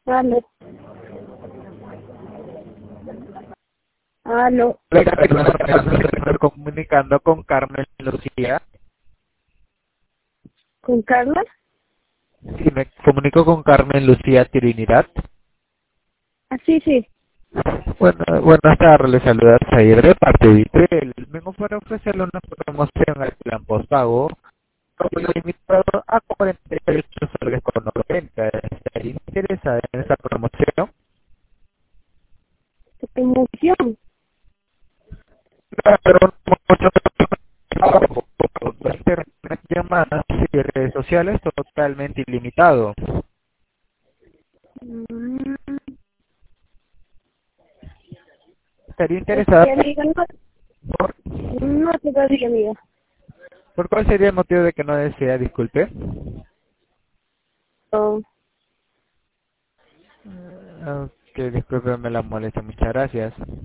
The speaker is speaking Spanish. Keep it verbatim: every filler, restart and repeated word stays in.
Aló. Aló. Estoy comunicando con Carmen Lucía. ¿Con Carla? Sí, me comunico con Carmen Lucía Trinidad. Ah, sí, sí. Bueno, buenas tardes, les saluda Zair de parte de Vitel. Vengo para ofrecerle una promoción al plan postpago limitado a cuarenta y ocho soles con noventa. ¿Estaría interesada en esta promoción? ¿Qué promoción? Claro, por internet, llamadas y redes sociales totalmente ilimitado. Mm, ¿Estaría este, interesada amiga, no, por, no te lo digo, amiga. por cuál sería el motivo de que no desea? Disculpe. Oh, Ok, discúlpeme la molestia, muchas gracias.